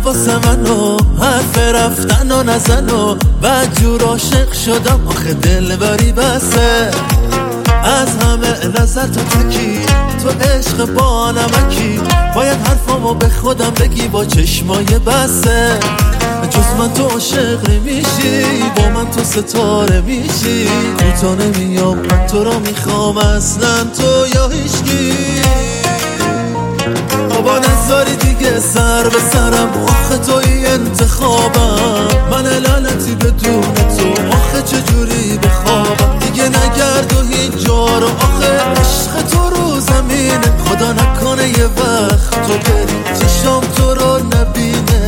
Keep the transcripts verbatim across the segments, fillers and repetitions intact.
واسه منو حرف رفتن و نزنو و جور عاشق شدم آخه دل بری بسه از همه نظر تو تکی تو عشق با نمکی باید حرفامو به خودم بگی با چشمای بسه جز من تو عاشق نمیشی با من تو ستاره میشی کوتا نمیام من تو رو میخوام اصلا تو یا هیچکی بابا نذاری دیگه سر به سرم آخه توی انتخابم من لعنتی بدون تو آخه چجوری بخوابم دیگه نگرد و هیچ جا رو آخه عشق تو رو زمینه خدا نکنه یه وقت تو بری چشام تو رو نبینه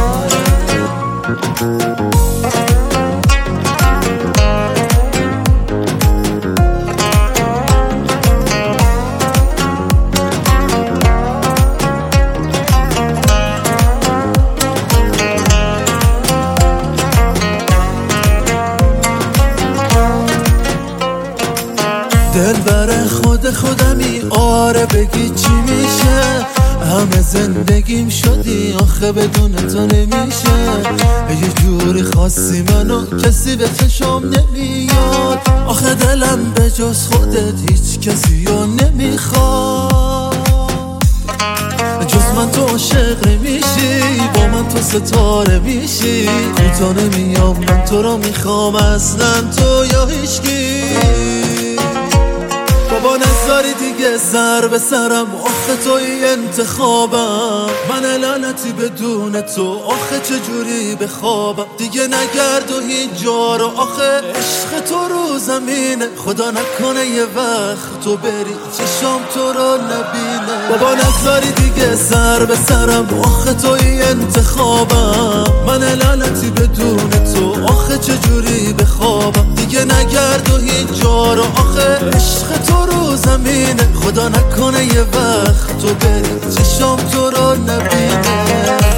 دل بره خود خودمی آره بگی چی میشه همه زندگیم شدی آخه بدون تو نمیشه یه جوری خاصی منو کسی به چشم نمیاد آخه دلم به جز خودت هیچ کسی رو نمیخواد جز من تو عاشق نمیشی با من تو ستاره میشی کوتا نمیام من تو رو میخوام اصلا تو یا هیچکی بابا نذاری دیگه سر به سرم آخه توی انتخابم من لعنتی بدون تو آخه چجوری بخوابم دیگه نگرد و هیچ جا رو آخه عشق تو رو زمینه خدا نکنه یه وقت تو بری چشام تو رو نبینه بابا نذاری دیگه سر به سرم آخه توی انتخابم من لعنتی بدون تو آخه چجوری بخوابم دیگه نگرد و هیچ جا رو آخه عشق تو رو زمینه خدا نکنه یه وقت تو بری چشام تو رو نبینه